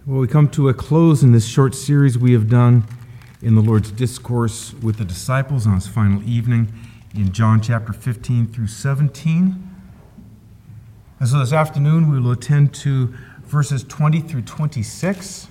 Well, we come to a close in this short series we have done in the Lord's discourse with the disciples on his final evening in John chapter 15 through 17. And so this afternoon we will attend to verses 20 through 26.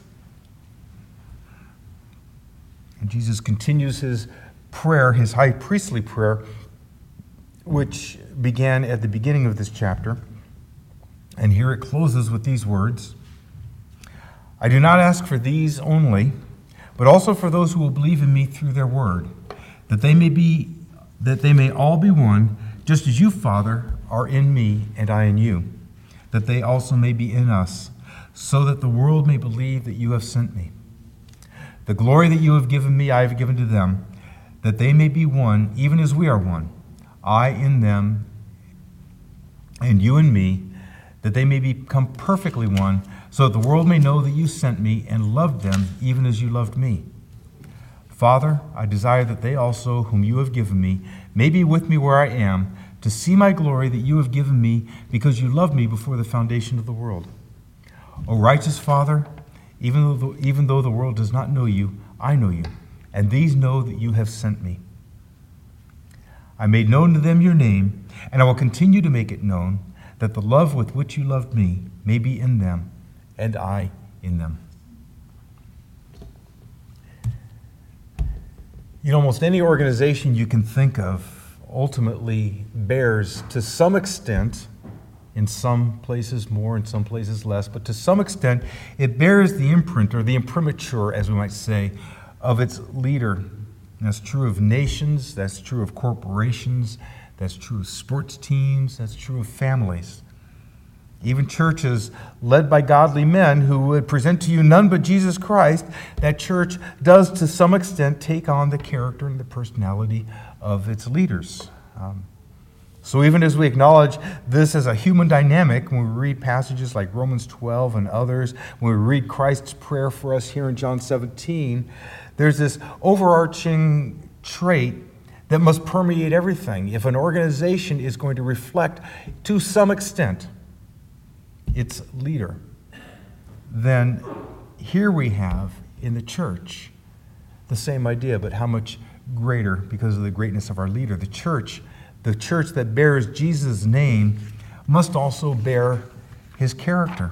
And Jesus continues his prayer, his high priestly prayer, which began at the beginning of this chapter. And here it closes with these words: I do not ask for these only, but also for those who will believe in me through their word, that they may all be one, just as you, Father, are in me and I in you, that they also may be in us, so that the world may believe that you have sent me. The glory that you have given me, I have given to them, that they may be one, even as we are one, I in them and you in me, that they may become perfectly one, so that the world may know that you sent me and loved them even as you loved me. Father, I desire that they also, whom you have given me, may be with me where I am, to see my glory that you have given me, because you loved me before the foundation of the world. O righteous Father, even though the world does not know you, I know you, and these know that you have sent me. I made known to them your name, and I will continue to make it known, that the love with which you loved me may be in them, and I in them. Almost any organization you can think of ultimately bears, to some extent, in some places more, in some places less, but to some extent, it bears the imprint, or the imprimatur, as we might say, of its leader. And that's true of nations, that's true of corporations, that's true of sports teams, that's true of families. Even churches led by godly men who would present to you none but Jesus Christ, that church does to some extent take on the character and the personality of its leaders. So even as we acknowledge this as a human dynamic, when we read passages like Romans 12 and others, when we read Christ's prayer for us here in John 17, there's this overarching trait that must permeate everything. If an organization is going to reflect to some extent its leader, then here we have in the church the same idea, but how much greater because of the greatness of our leader. The church that bears Jesus' name must also bear his character.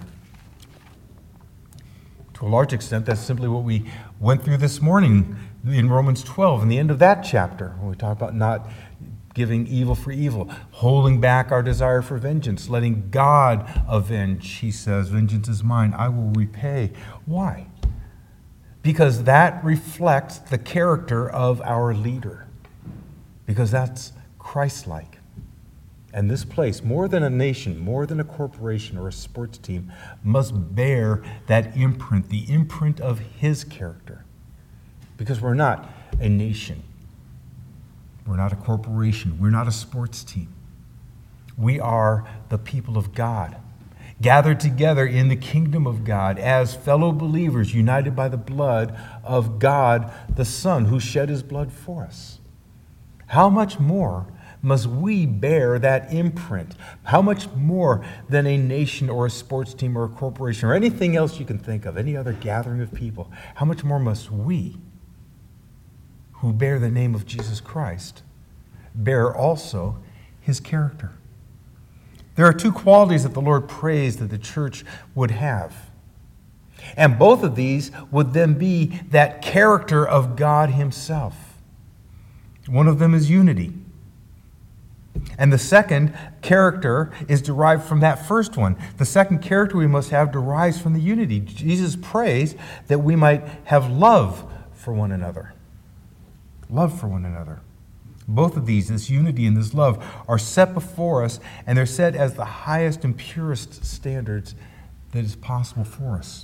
To a large extent, that's simply what we went through this morning in Romans 12, in the end of that chapter, when we talk about not giving evil for evil, holding back our desire for vengeance, letting God avenge. He says, vengeance is mine, I will repay. Why? Because that reflects the character of our leader. Because that's Christ-like. And this place, more than a nation, more than a corporation or a sports team, must bear that imprint, the imprint of his character. Because we're not a nation. We're not a corporation. We're not a sports team. We are the people of God, gathered together in the kingdom of God as fellow believers, united by the blood of God the Son, who shed his blood for us. How much more must we bear that imprint? How much more than a nation or a sports team or a corporation or anything else you can think of, any other gathering of people, how much more must we, who bear the name of Jesus Christ, bear also his character? There are two qualities that the Lord prays that the church would have. And both of these would then be that character of God himself. One of them is unity. And the second character is derived from that first one. The second character we must have derives from the unity. Jesus prays that we might have love for one another. Love for one another. Both of these, this unity and this love, are set before us, and they're set as the highest and purest standards that is possible for us.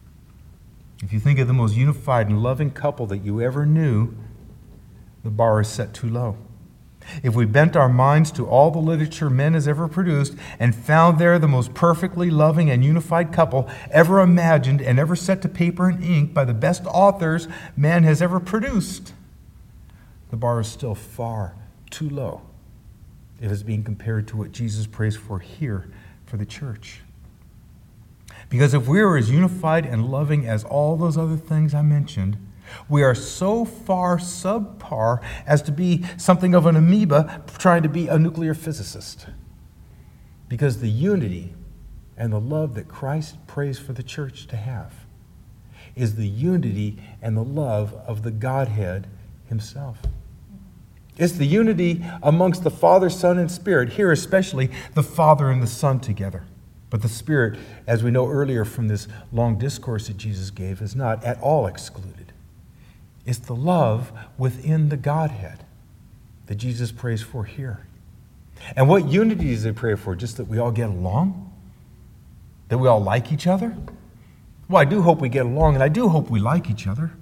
If you think of the most unified and loving couple that you ever knew, the bar is set too low. If we bent our minds to all the literature men has ever produced and found there the most perfectly loving and unified couple ever imagined and ever set to paper and ink by the best authors man has ever produced, the bar is still far too low if it's being compared to what Jesus prays for here for the church. Because if we are as unified and loving as all those other things I mentioned, we are so far subpar as to be something of an amoeba trying to be a nuclear physicist. Because the unity and the love that Christ prays for the church to have is the unity and the love of the Godhead himself. It's the unity amongst the Father, Son, and Spirit, here especially the Father and the Son together. But the Spirit, as we know earlier from this long discourse that Jesus gave, is not at all excluded. It's the love within the Godhead that Jesus prays for here. And what unity does he pray for? Just that we all get along? That we all like each other? Well, I do hope we get along, and I do hope we like each other.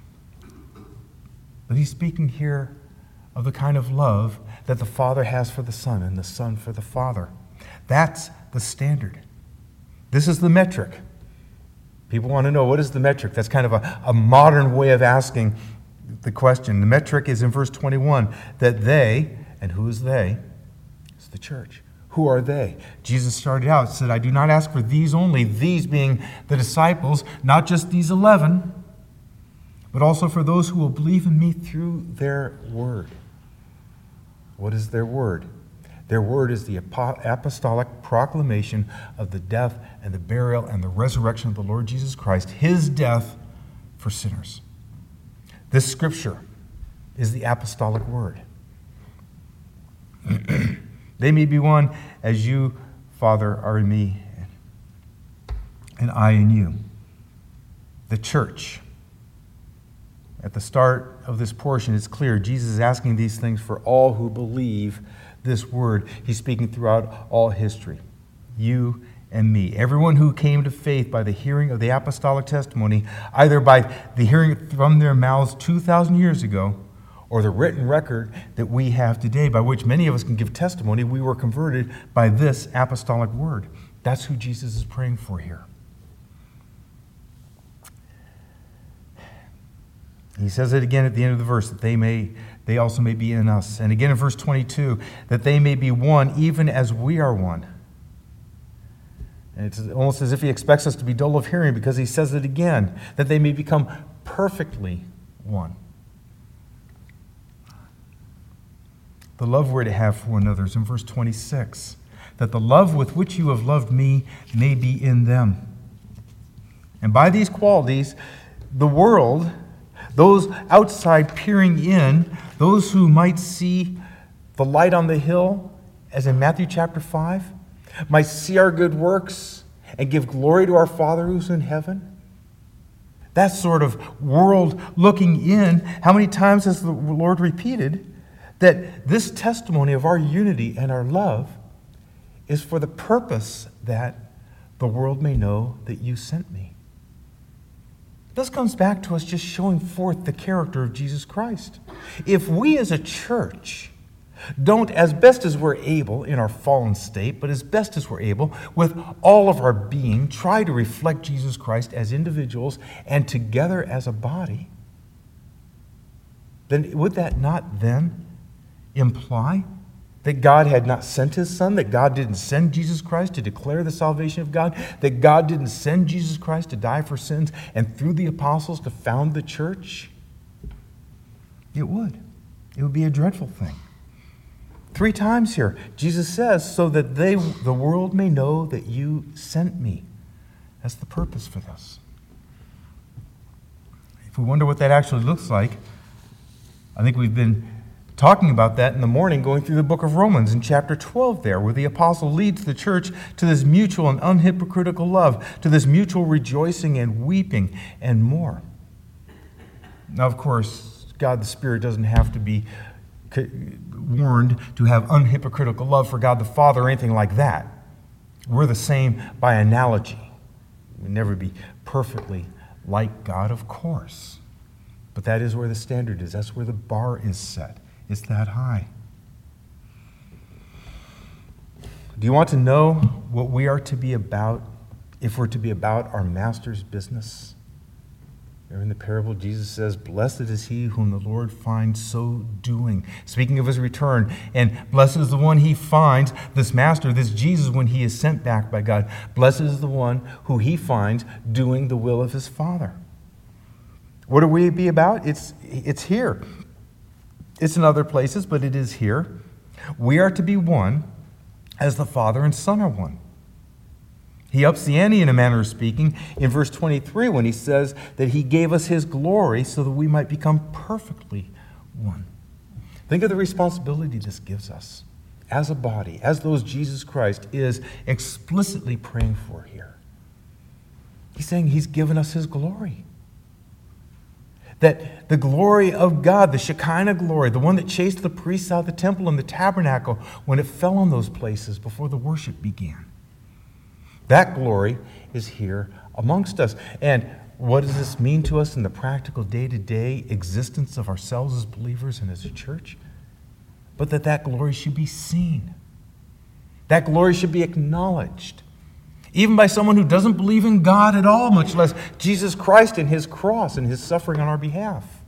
But he's speaking here of the kind of love that the Father has for the Son and the Son for the Father. That's the standard. This is the metric. People want to know, what is the metric? That's kind of a modern way of asking the question. The metric is in verse 21, that they, and who is they? It's the church. Who are they? Jesus started out and said, I do not ask for these only, these being the disciples, not just these 11, but also for those who will believe in me through their word. What is their word? Their word is the apostolic proclamation of the death and the burial and the resurrection of the Lord Jesus Christ, his death for sinners. This scripture is the apostolic word. They may be one as you, Father, are in me, and I in you. The church. At the start of this portion, it's clear Jesus is asking these things for all who believe this word. He's speaking throughout all history. You and me. Everyone who came to faith by the hearing of the apostolic testimony, either by the hearing from their mouths 2,000 years ago, or the written record that we have today, by which many of us can give testimony, we were converted by this apostolic word. That's who Jesus is praying for here. He says it again at the end of the verse, that they also may be in us. And again in verse 22, that they may be one, even as we are one. And it's almost as if he expects us to be dull of hearing, because he says it again, that they may become perfectly one. The love we're to have for one another is in verse 26, that the love with which you have loved me may be in them. And by these qualities, the world, those outside peering in, those who might see the light on the hill, as in Matthew chapter 5, might see our good works and give glory to our Father who's in heaven. That sort of world looking in, how many times has the Lord repeated that this testimony of our unity and our love is for the purpose that the world may know that you sent me. This comes back to us just showing forth the character of Jesus Christ. If we as a church don't, as best as we're able in our fallen state, but as best as we're able, with all of our being, try to reflect Jesus Christ as individuals and together as a body, then would that not then imply that God had not sent his Son, that God didn't send Jesus Christ to declare the salvation of God, that God didn't send Jesus Christ to die for sins and through the apostles to found the church? It would. It would be a dreadful thing. 3 times here, Jesus says, so that the world may know that you sent me. That's the purpose for this. If we wonder what that actually looks like, I think we've been talking about that in the morning, going through the book of Romans in chapter 12 there, where the apostle leads the church to this mutual and unhypocritical love, to this mutual rejoicing and weeping and more. Now, of course, God the Spirit doesn't have to be warned to have unhypocritical love for God the Father or anything like that. We're the same by analogy. We'll never be perfectly like God, of course. But that is where the standard is. That's where the bar is set. It's that high. Do you want to know what we are to be about if we're to be about our Master's business? In the parable, Jesus says, "Blessed is he whom the Lord finds so doing." Speaking of his return, and blessed is the one he finds, this master, this Jesus, when he is sent back by God. Blessed is the one who he finds doing the will of his Father. What are we to be about? It's here. It's in other places, but it is here. We are to be one as the Father and Son are one. He ups the ante in a manner of speaking in verse 23 when he says that he gave us his glory so that we might become perfectly one. Think of the responsibility this gives us as a body, as those Jesus Christ is explicitly praying for here. He's saying he's given us his glory. That the glory of God, the Shekinah glory, the one that chased the priests out of the temple and the tabernacle when it fell on those places before the worship began. That glory is here amongst us. And what does this mean to us in the practical day-to-day existence of ourselves as believers and as a church? But that glory should be seen. That glory should be acknowledged. Even by someone who doesn't believe in God at all, much less Jesus Christ and his cross and his suffering on our behalf.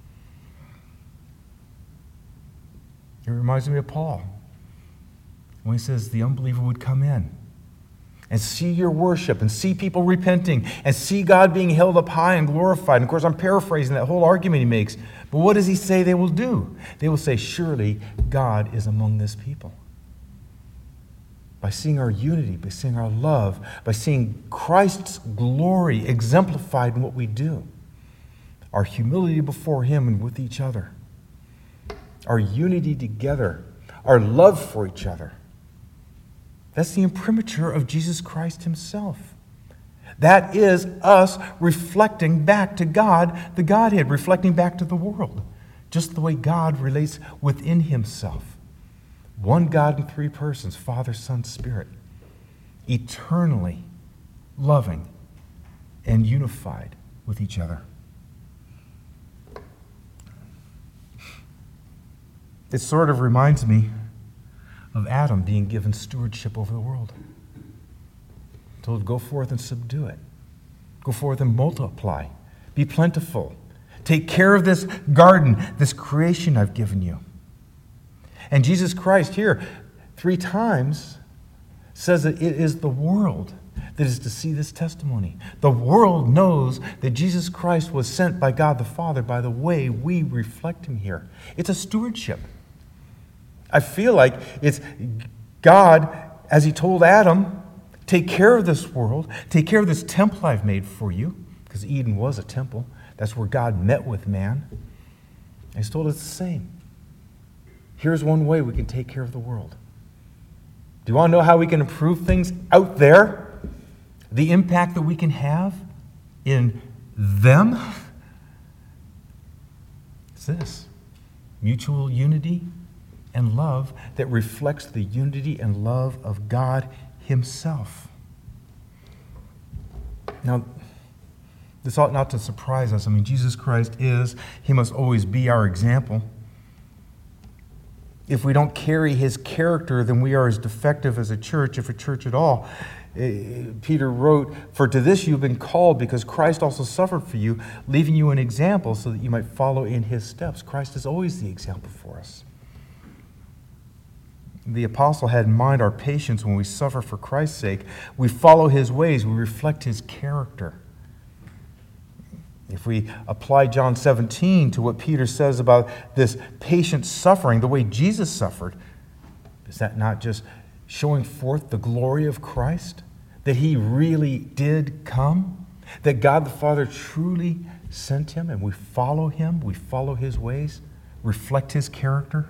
It reminds me of Paul when he says the unbeliever would come in and see your worship and see people repenting and see God being held up high and glorified. And of course, I'm paraphrasing that whole argument he makes. But what does he say they will do? They will say, surely God is among this people. By seeing our unity, by seeing our love, by seeing Christ's glory exemplified in what we do, our humility before him and with each other, our unity together, our love for each other. That's the imprimatur of Jesus Christ himself. That is us reflecting back to God, the Godhead, reflecting back to the world, just the way God relates within himself. One God in three persons, Father, Son, Spirit, eternally loving and unified with each other. It sort of reminds me of Adam being given stewardship over the world. Told, go forth and subdue it. Go forth and multiply. Be plentiful. Take care of this garden, this creation I've given you. And Jesus Christ here 3 times says that it is the world that is to see this testimony. The world knows that Jesus Christ was sent by God the Father by the way we reflect him here. It's a stewardship. I feel like it's God, as he told Adam, take care of this world, take care of this temple I've made for you, because Eden was a temple. That's where God met with man. And he's told us the same. Here's one way we can take care of the world. Do you want to know how we can improve things out there? The impact that we can have in them? It's this: mutual unity and love that reflects the unity and love of God himself. Now, this ought not to surprise us. I mean, Jesus Christ he must always be our example. If we don't carry his character, then we are as defective as a church, if a church at all. Peter wrote, "For to this you've been called, because Christ also suffered for you, leaving you an example so that you might follow in his steps." Christ is always the example for us. The apostle had in mind our patience when we suffer for Christ's sake. We follow his ways. We reflect his character. If we apply John 17 to what Peter says about this patient suffering, the way Jesus suffered, is that not just showing forth the glory of Christ? That he really did come? That God the Father truly sent him and we follow him, we follow his ways, reflect his character?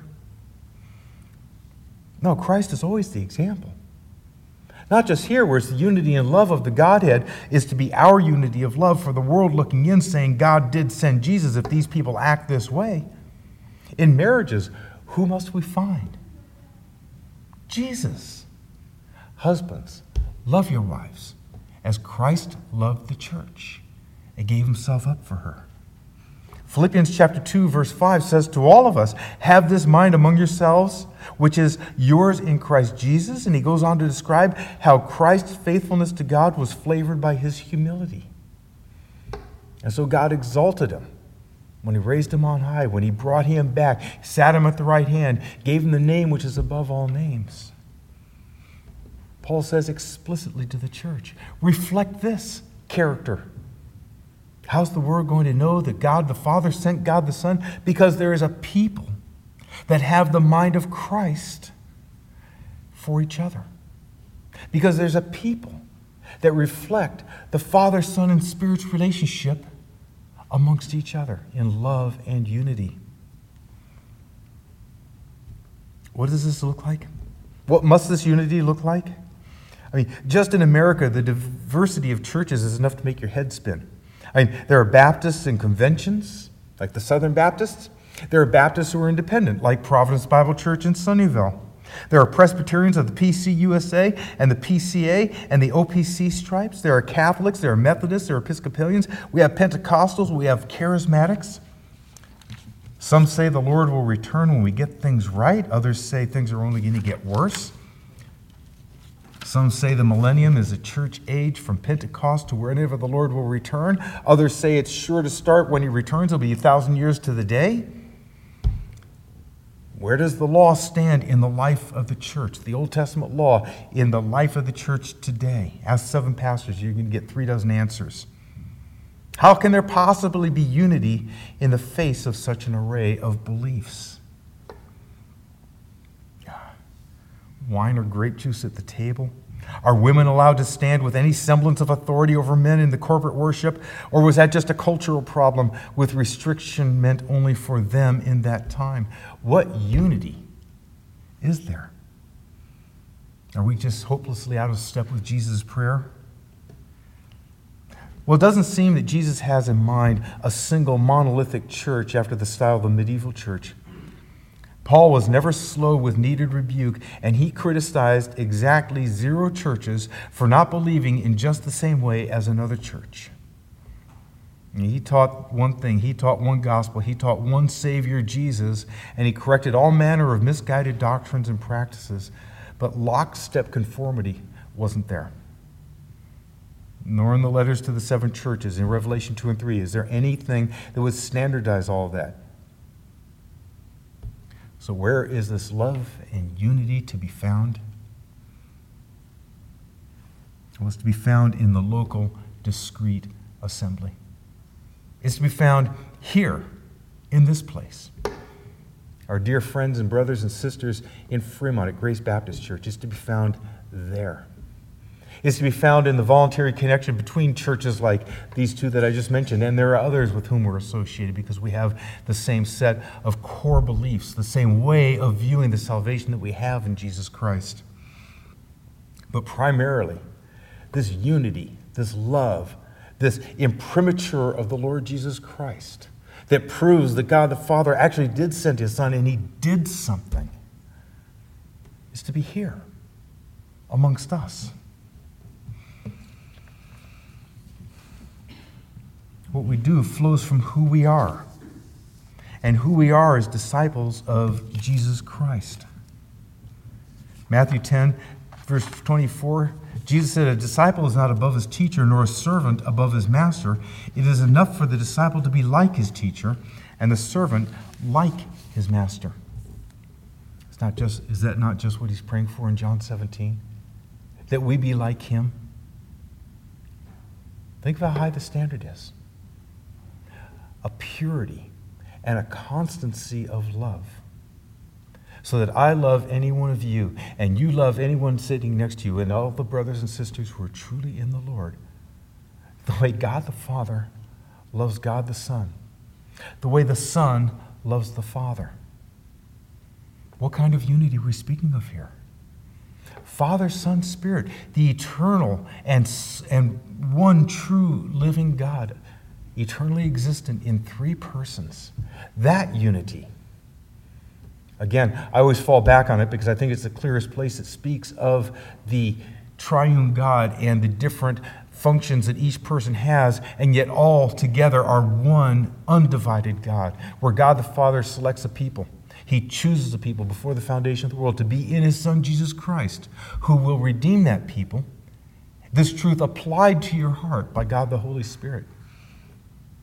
No, Christ is always the example. Not just here, where it's the unity and love of the Godhead is to be our unity of love for the world looking in, saying God did send Jesus if these people act this way. In marriages, who must we find? Jesus. Husbands, love your wives as Christ loved the church and gave himself up for her. Philippians chapter 2, verse 5 says to all of us, have this mind among yourselves, which is yours in Christ Jesus. And he goes on to describe how Christ's faithfulness to God was flavored by his humility. And so God exalted him when he raised him on high, when he brought him back, sat him at the right hand, gave him the name which is above all names. Paul says explicitly to the church, reflect this character. How's the world going to know that God the Father sent God the Son? Because there is a people that have the mind of Christ for each other. Because there's a people that reflect the Father, Son, and Spirit's relationship amongst each other in love and unity. What does this look like? What must this unity look like? I mean, just in America, the diversity of churches is enough to make your head spin. I mean, there are Baptists in conventions, like the Southern Baptists. There are Baptists who are independent, like Providence Bible Church in Sunnyvale. There are Presbyterians of the PCUSA and the PCA and the OPC stripes. There are Catholics, there are Methodists, there are Episcopalians. We have Pentecostals, we have Charismatics. Some say the Lord will return when we get things right. Others say things are only going to get worse. Some say the millennium is a church age from Pentecost to whenever the Lord will return. Others say it's sure to start when he returns. It'll be 1,000 years to the day. Where does the law stand in the life of the church? The Old Testament law in the life of the church today. Ask 7 pastors, you're going to get 3 dozen answers. How can there possibly be unity in the face of such an array of beliefs? Wine or grape juice at the table? Are women allowed to stand with any semblance of authority over men in the corporate worship? Or was that just a cultural problem with restriction meant only for them in that time? What unity is there? Are we just hopelessly out of step with Jesus' prayer? Well, it doesn't seem that Jesus has in mind a single monolithic church after the style of the medieval church. Paul was never slow with needed rebuke, and he criticized exactly 0 churches for not believing in just the same way as another church. And he taught one thing, he taught one gospel, he taught one Savior, Jesus, and he corrected all manner of misguided doctrines and practices, but lockstep conformity wasn't there. Nor in the letters to the 7 churches in Revelation 2 and 3 is there anything that would standardize all of that. So where is this love and unity to be found? It was to be found in the local, discrete assembly. It's to be found here, in this place. Our dear friends and brothers and sisters in Fremont at Grace Baptist Church is to be found there. It's to be found in the voluntary connection between churches like these 2 that I just mentioned, and there are others with whom we're associated because we have the same set of core beliefs, the same way of viewing the salvation that we have in Jesus Christ. But primarily, this unity, this love, this imprimatur of the Lord Jesus Christ that proves that God the Father actually did send his Son and he did something, is to be here amongst us. What we do flows from who we are. And who we are as disciples of Jesus Christ. Matthew 10, verse 24, Jesus said, "A disciple is not above his teacher, nor a servant above his master. It is enough for the disciple to be like his teacher, and the servant like his master." Is that not just what he's praying for in John 17? That we be like him? Think of how high the standard is. A purity and a constancy of love. So that I love any one of you, and you love anyone sitting next to you, and all the brothers and sisters who are truly in the Lord. The way God the Father loves God the Son. The way the Son loves the Father. What kind of unity are we speaking of here? Father, Son, Spirit, the eternal and one true living God, eternally existent in 3 persons. That unity. Again, I always fall back on it because I think it's the clearest place that speaks of the triune God and the different functions that each person has, and yet all together are one undivided God, where God the Father selects a people. He chooses a people before the foundation of the world to be in his Son, Jesus Christ, who will redeem that people. This truth applied to your heart by God the Holy Spirit.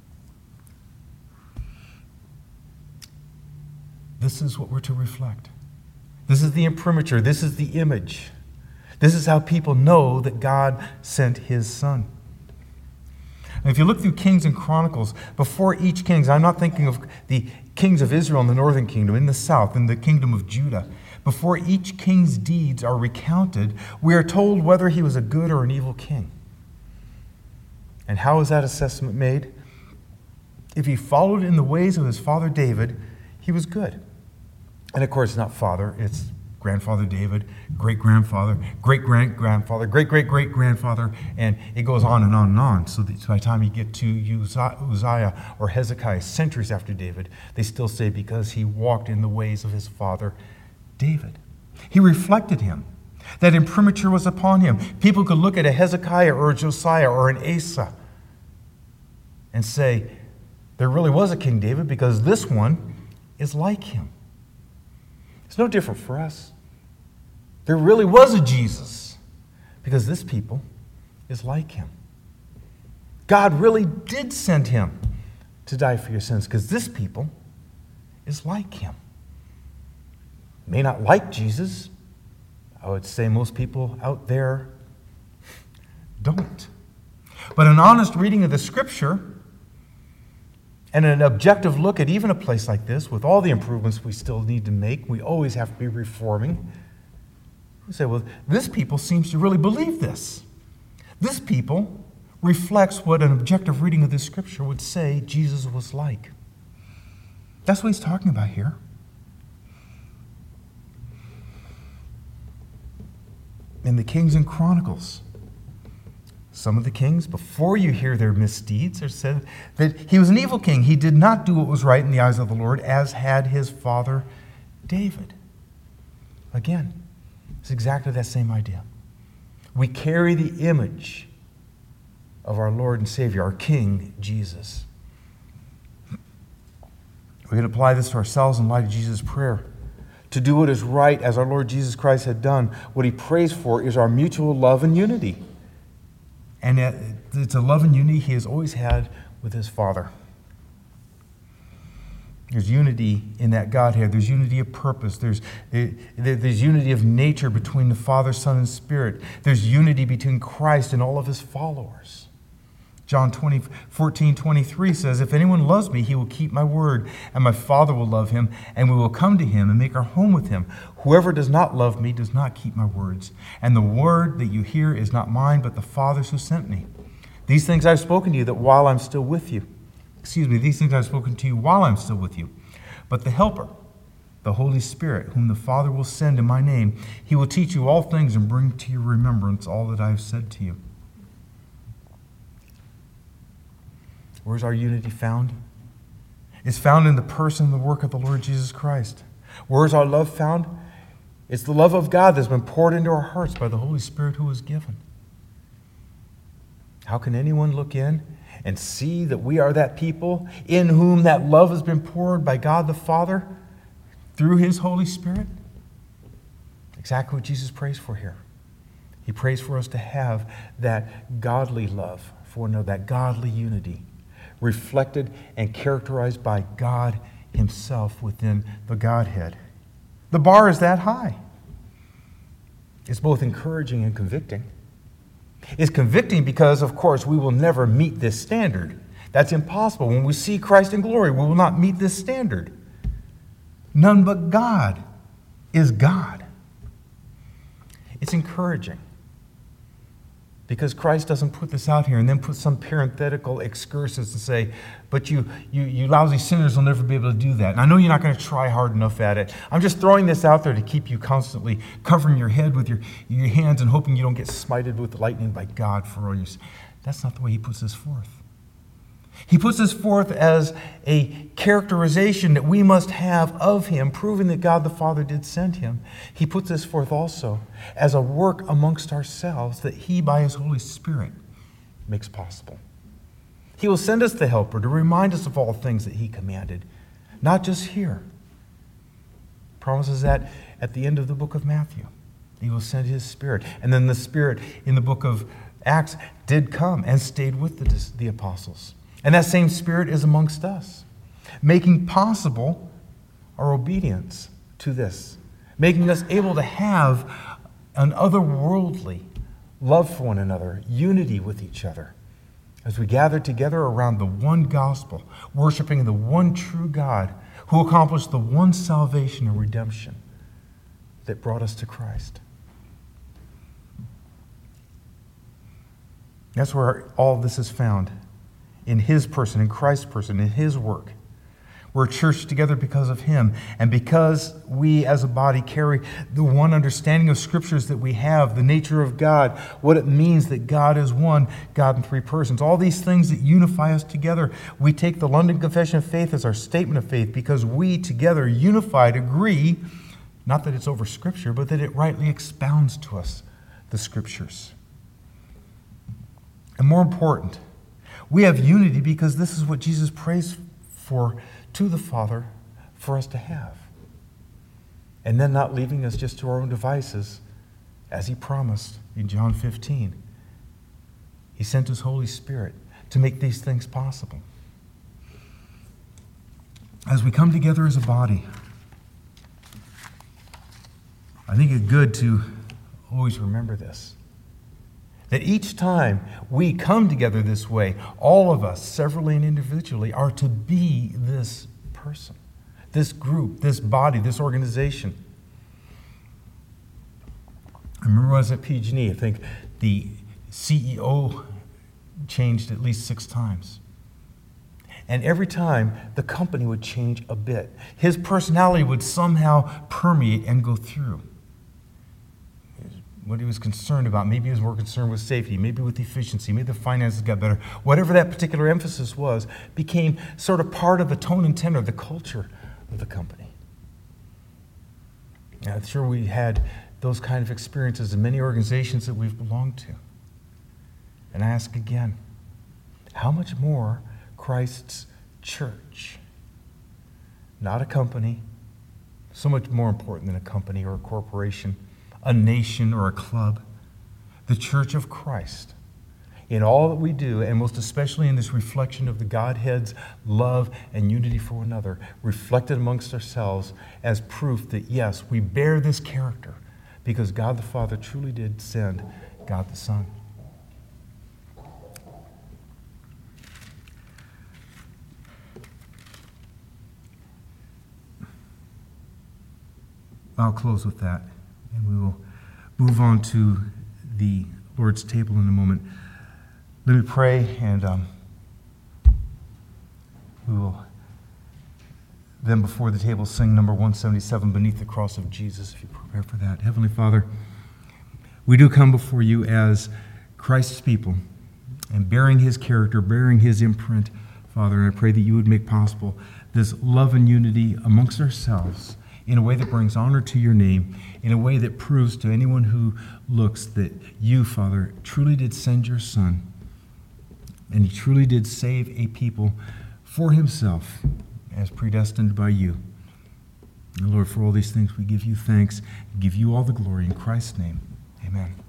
this is what we're to reflect. This is the imprimatur. This is the image. This is how people know that God sent his Son. And if you look through Kings and Chronicles, before each king, I'm not thinking of the kings of Israel in the northern kingdom, in the south, in the kingdom of Judah. Before each king's deeds are recounted, we are told whether he was a good or an evil king. And how is that assessment made? If he followed in the ways of his father David, he was good. And of course, not father, it's grandfather David, great-grandfather, great-great-grandfather, great-great-great-grandfather, and it goes on and on and on. So that by the time you get to Uzziah or Hezekiah, centuries after David, they still say because he walked in the ways of his father David. He reflected him. That imprimatur was upon him. People could look at a Hezekiah or a Josiah or an Asa and say, there really was a King David because this one is like him. It's no different for us. There really was a Jesus because this people is like him. God really did send him to die for your sins because this people is like him. May not like Jesus. I would say most people out there don't. But an honest reading of the Scripture and an objective look at even a place like this, with all the improvements we still need to make, we always have to be reforming. We say, well, this people seems to really believe this. This people reflects what an objective reading of this Scripture would say Jesus was like. That's what he's talking about here. In the Kings and Chronicles, some of the kings, before you hear their misdeeds, are said that he was an evil king. He did not do what was right in the eyes of the Lord, as had his father David. Again, it's exactly that same idea. We carry the image of our Lord and Savior, our King, Jesus. We can apply this to ourselves in light of Jesus' prayer. To do what is right as our Lord Jesus Christ had done, what he prays for is our mutual love and unity. And it's a love and unity he has always had with his Father. There's unity in that Godhead. There's unity of purpose. There's unity of nature between the Father, Son, and Spirit. There's unity between Christ and all of his followers. John 14:23 says, if anyone loves me, he will keep my word, and my Father will love him, and we will come to him and make our home with him. Whoever does not love me does not keep my words. And the word that you hear is not mine, but the Father's who sent me. These things I've spoken to you that while I'm still with you. These things I've spoken to you while I'm still with you. But the Helper, the Holy Spirit, whom the Father will send in my name, he will teach you all things and bring to your remembrance all that I have said to you. Where's our unity found? It's found in the person and the work of the Lord Jesus Christ. Where's our love found? It's the love of God that's been poured into our hearts by the Holy Spirit who was given. How can anyone look in and see that we are that people in whom that love has been poured by God the Father through his Holy Spirit? Exactly what Jesus prays for here. He prays for us to have that godly love for one another, that godly unity, reflected and characterized by God himself within the Godhead. The bar is that high. It's both encouraging and convicting. It's convicting because, of course, we will never meet this standard. That's impossible. When we see Christ in glory, we will not meet this standard. None but God is God. It's encouraging because Christ doesn't put this out here and then put some parenthetical excursus and say, but you lousy sinners will never be able to do that. And I know you're not going to try hard enough at it. I'm just throwing this out there to keep you constantly covering your head with your hands and hoping you don't get smited with lightning by God for all your sins. That's not the way he puts this forth. He puts this forth as a characterization that we must have of him, proving that God the Father did send him. He puts this forth also as a work amongst ourselves that he, by his Holy Spirit, makes possible. He will send us the Helper to remind us of all things that he commanded, not just here. Promises that at the end of the book of Matthew. He will send his Spirit. And then the Spirit in the book of Acts did come and stayed with the apostles. And that same Spirit is amongst us, making possible our obedience to this, making us able to have an otherworldly love for one another, unity with each other, as we gather together around the one gospel, worshiping the one true God who accomplished the one salvation and redemption that brought us to Christ. That's where all of this is found, in His person, in Christ's person, in His work. We're a church together because of Him, and because we as a body carry the one understanding of Scriptures that we have, the nature of God, what it means that God is one, God in three persons, all these things that unify us together. We take the London Confession of Faith as our statement of faith because we together, unified, agree, not that it's over Scripture, but that it rightly expounds to us the Scriptures. And more important, we have unity because this is what Jesus prays for to the Father for us to have. And then not leaving us just to our own devices, as He promised in John 15. He sent His Holy Spirit to make these things possible. As we come together as a body, I think it's good to always remember this. That each time we come together this way, all of us, severally and individually, are to be this person, this group, this body, this organization. I remember when I was at PG&E, I think the CEO changed at least 6 times. And every time, the company would change a bit. His personality would somehow permeate and go through. What he was concerned about. Maybe he was more concerned with safety, maybe with efficiency, maybe the finances got better. Whatever that particular emphasis was, became sort of part of the tone and tenor, the culture of the company. And I'm sure we had those kind of experiences in many organizations that we've belonged to. And I ask again, how much more Christ's church? Not a company, so much more important than a company or a corporation, a nation or a club, the church of Christ. In all that we do, and most especially in this reflection of the Godhead's love and unity for one another, reflected amongst ourselves as proof that, yes, we bear this character because God the Father truly did send God the Son. I'll close with that. And we will move on to the Lord's table in a moment. Let me pray, and we will then before the table sing number 177, Beneath the Cross of Jesus, if you prepare for that. Heavenly Father, we do come before you as Christ's people, and bearing His character, bearing His imprint, Father, and I pray that you would make possible this love and unity amongst ourselves, in a way that brings honor to your name, in a way that proves to anyone who looks that you, Father, truly did send your Son, and He truly did save a people for Himself, as predestined by you. And Lord, for all these things we give you thanks, give you all the glory in Christ's name. Amen.